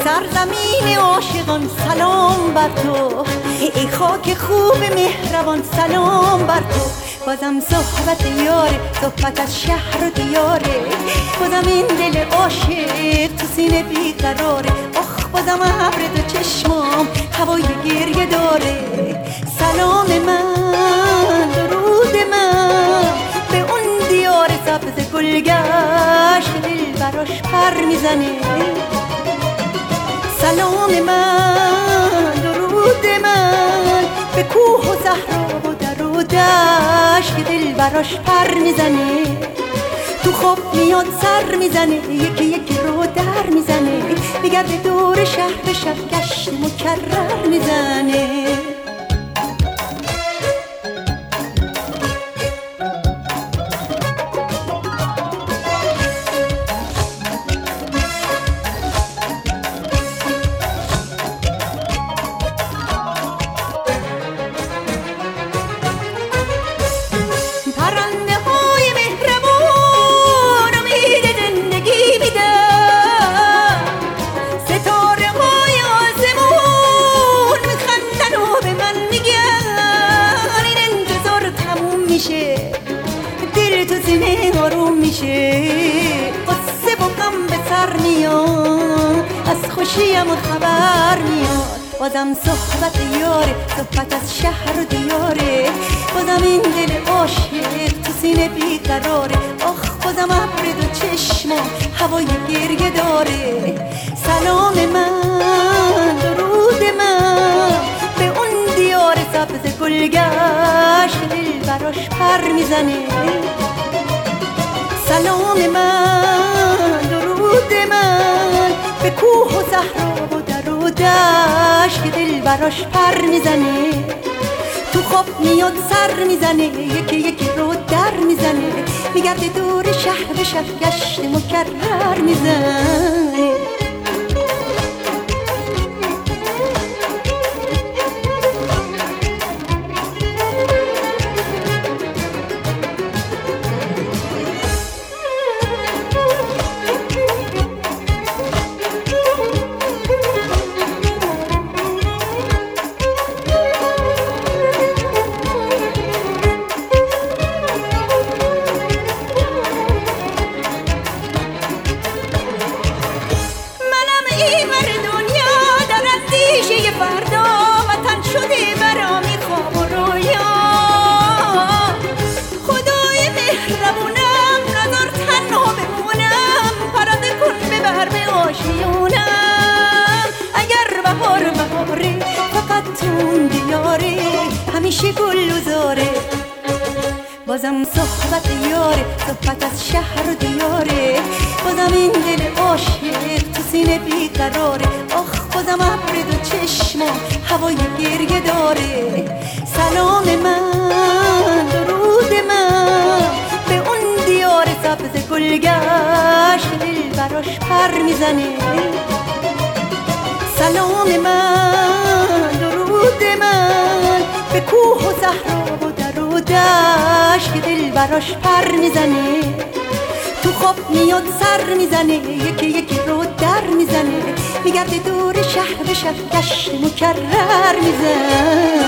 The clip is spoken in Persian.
سرزمین عاشقان سلام بر تو، ای خاک خوب مهربان سلام بر تو. بازم صحبت یاره، صحبت از شهر و دیاره، بازم این دل عاشق تو سینه بیقراره. آخ بازم ابر دو چشمام هوای گریه داره. سلام من، درود من به اون دیار سبز گلگشت دل براش پر میزنه. سلام من، درود من به کوه و صحرا و در و دشت که دل براش پر میزنه. تو خواب میاد سر میزنه، یکی یکی رو در میزنه، میگرده دور شهر به شب گشت مکرر میزنه. دل تو سینه آروم میشه، قصه با غم به سر میاد، از خوشیم خبر میاد. بازم صحبت یاره، صحبت از شهر و دیاره، بازم این دل عاشق تو سینه بیقراره. آخ بازم ابر دو چشمام هوای گریه داره. سلام من، درود من به اون دیار سبز گلگشت دل براش پر میزنه. سلام من، درود من به کوه و صحرا و در و دشت که دل براش پر میزنه. تو خواب میاد سر میزنه، یکی یکی رو در میزنه، میگرده دور شهر به شب گشت مکرر میزنه. فردا وطن شده برامی خواب و رویا، خدای مهربونم نذار تنها بمونم، پرنده کن ببر به آشیونم. اگر بهار بهاره فقط تو اون دیاره، همیشه گل و زاره. بازم صحبت یاره، صحبت از شهر و دیاره، بازم این دل عاشق تو سینه بیقراره. آخ بازم ابر دو چشمام هوای گریه داره. سلام من، درود من به اون دیار سبز گلگشت دل براش پر میزنه. سلام من، درود من به کوه و صحرا و در و دشت که دل براش پر میزنه. تو خواب میاد سر میزنه، یکی یکی رو در میزنه، میگرده دور شهر به شب گشت مکرر میزنه.